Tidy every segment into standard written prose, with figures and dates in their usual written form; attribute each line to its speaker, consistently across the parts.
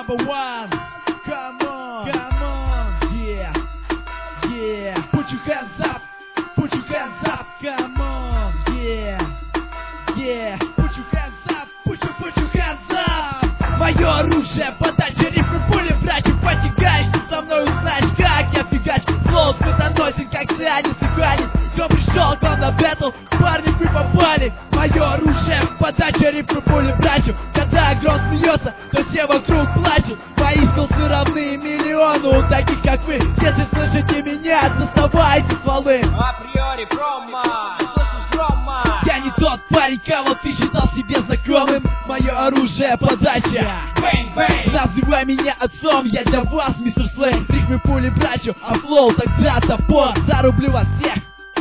Speaker 1: number one. Come on, come on, yeah, yeah. Put your hands up, put your hands up. Come on, yeah, yeah. Put your hands up, put your hands up. Мое оружие, подача рифмы, пули, братья, потягаешься со мной, узнаешь, как я фигач. Флоу смертоносен, как цианец и ганец. Кто пришел к нам на бэтл, парни, вы попали. Мое оружие, подача рифмы, пули, братья. Когда гром смеется, то все вокруг плачут. Мои скилсы равны миллиону таких, как вы. Если слышите меня, доставайте стволы.
Speaker 2: Априори промо,
Speaker 1: Я не тот парень, кого ты считал себе знакомым. Мое оружие, подача.
Speaker 2: бэнг-бэнг.
Speaker 1: Называй меня отцом, я для вас, мистер Слэй. Рифмы, пули, братью, а флоу тогда топор. Зарублю вас всех.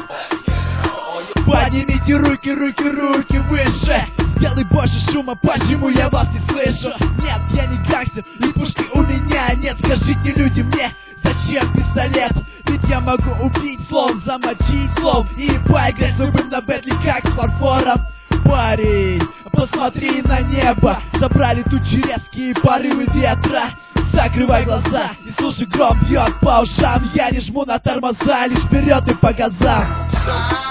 Speaker 1: Поднимите руки, руки, руки выше. Делай больше шума, почему я вас не слышу? Нет, я не гангстер, и пушки у меня нет. Скажите, люди, мне зачем пистолет? Ведь я могу убить слом, замочить слом и поиграть с любым на бэтле, как с фарфором. Парень, посмотри на небо. Забрали тучи, резкие порывы ветра. Закрывай глаза и слушай, гром бьет по ушам. Я не жму на тормоза, лишь вперед и по газам.